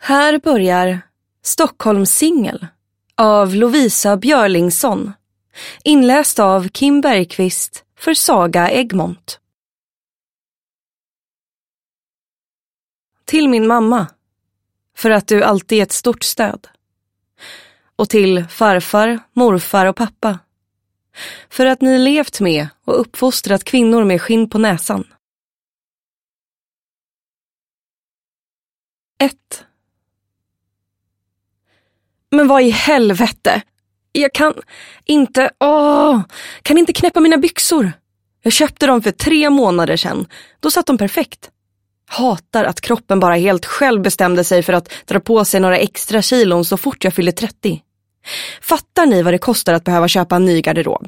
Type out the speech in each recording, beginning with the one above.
Här börjar Stockholms singel av Lovisa Björlingsson, inläst av Kim Bergqvist för Saga Egmont. Till min mamma, för att du alltid är ett stort stöd. Och till farfar, morfar och pappa, för att ni levt med och uppfostrat kvinnor med skinn på näsan. 1. Men vad i helvete? Jag kan inte knäppa mina byxor. Jag köpte dem för 3 månader sedan. Då satt de perfekt. Hatar att kroppen bara helt själv bestämde sig för att dra på sig några extra kilon så fort jag fyller 30. Fattar ni vad det kostar att behöva köpa en ny garderob?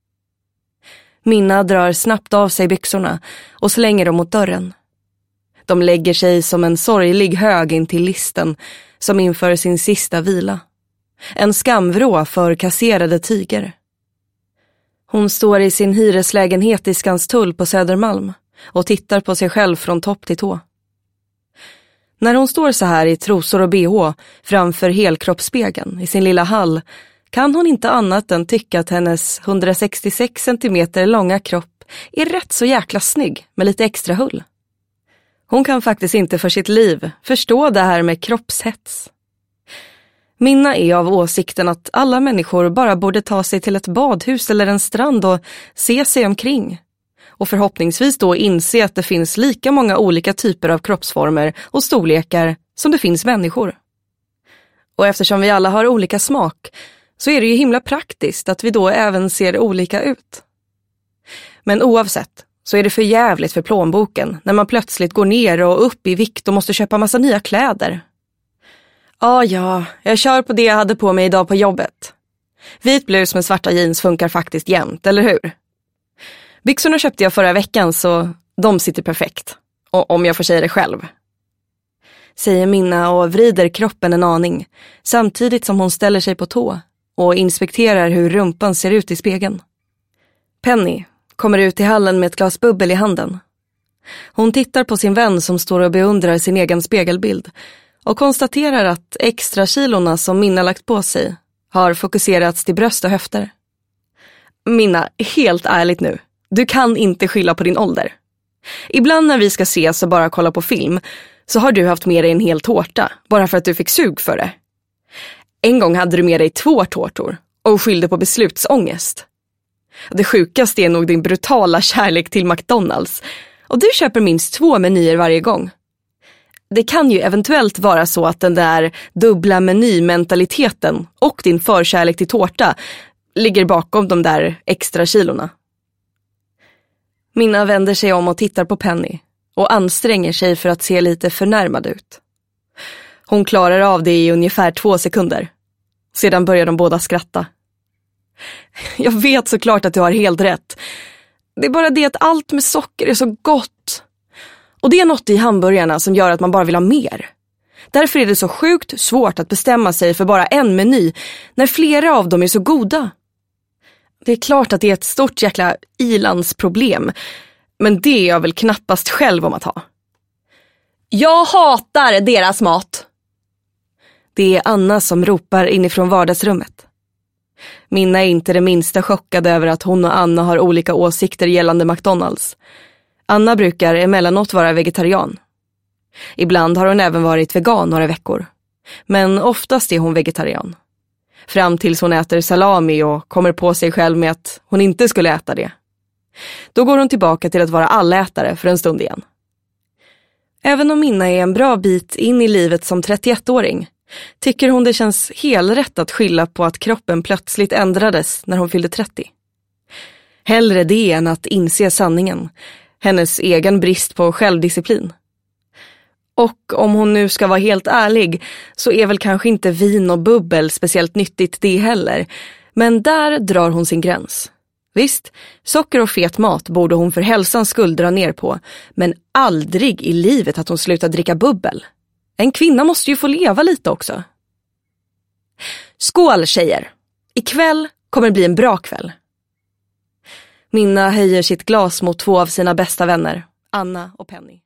Minna drar snabbt av sig byxorna och slänger dem mot dörren. De lägger sig som en sorglig hög in till listen som inför sin sista vila. En skamvrå för kasserade tyger. Hon står i sin hyreslägenhet i Skanstull på Södermalm och tittar på sig själv från topp till tå. När hon står så här i trosor och bh framför helkroppsspegeln i sin lilla hall kan hon inte annat än tycka att hennes 166 cm långa kropp är rätt så jäkla snygg med lite extra hull. Hon kan faktiskt inte för sitt liv förstå det här med kroppshets. Minna är av åsikten att alla människor bara borde ta sig till ett badhus eller en strand och se sig omkring. Och förhoppningsvis då inse att det finns lika många olika typer av kroppsformer och storlekar som det finns människor. Och eftersom vi alla har olika smak så är det ju himla praktiskt att vi då även ser olika ut. Men oavsett så är det för jävligt för plånboken när man plötsligt går ner och upp i vikt och måste köpa massa nya kläder. Ja, jag kör på det jag hade på mig idag på jobbet. Vit blus med svarta jeans funkar faktiskt jämt, eller hur? Byxorna köpte jag förra veckan så de sitter perfekt. Och om jag får säga det själv. Säger Minna och vrider kroppen en aning samtidigt som hon ställer sig på tå och inspekterar hur rumpan ser ut i spegeln. Penny kommer ut i hallen med ett glas bubbel i handen. Hon tittar på sin vän som står och beundrar sin egen spegelbild och konstaterar att extra kilorna som Minna lagt på sig har fokuserats till bröst och höfter. Minna, helt ärligt nu, du kan inte skylla på din ålder. Ibland när vi ska ses och bara kolla på film så har du haft med dig en hel tårta bara för att du fick sug för det. En gång hade du med dig 2 tårtor och skyllde på beslutsångest. Det sjukaste är nog din brutala kärlek till McDonald's och du köper minst 2 menyer varje gång. Det kan ju eventuellt vara så att den där dubbla menymentaliteten och din förkärlek till tårta ligger bakom de där extra kilorna. Minna vänder sig om och tittar på Penny och anstränger sig för att se lite förnärmad ut. Hon klarar av det i ungefär 2 sekunder. Sedan börjar de båda skratta. Jag vet såklart att du har helt rätt. Det är bara det att allt med socker är så gott. Och det är något i hamburgarna som gör att man bara vill ha mer. Därför är det så sjukt svårt att bestämma sig för bara en meny när flera av dem är så goda. Det är klart att det är ett stort jäkla ilandsproblem, men det är jag väl knappast själv om att ha. Jag hatar deras mat. Det är Anna som ropar inifrån vardagsrummet. Minna är inte det minsta chockad över att hon och Anna har olika åsikter gällande McDonald's. Anna brukar emellanåt vara vegetarian. Ibland har hon även varit vegan några veckor. Men oftast är hon vegetarian. Fram tills hon äter salami och kommer på sig själv med att hon inte skulle äta det. Då går hon tillbaka till att vara allätare för en stund igen. Även om Minna är en bra bit in i livet som 31-åring tycker hon det känns helrätt att skylla på att kroppen plötsligt ändrades när hon fyllde 30. Hellre det än att inse sanningen, hennes egen brist på självdisciplin. Och om hon nu ska vara helt ärlig så är väl kanske inte vin och bubbel speciellt nyttigt det heller. Men där drar hon sin gräns. Visst, socker och fet mat borde hon för hälsans skull dra ner på. Men aldrig i livet att hon slutar dricka bubbel. En kvinna måste ju få leva lite också. Skål tjejer! Ikväll kommer det bli en bra kväll. Minna höjer sitt glas mot 2 av sina bästa vänner, Anna och Penny.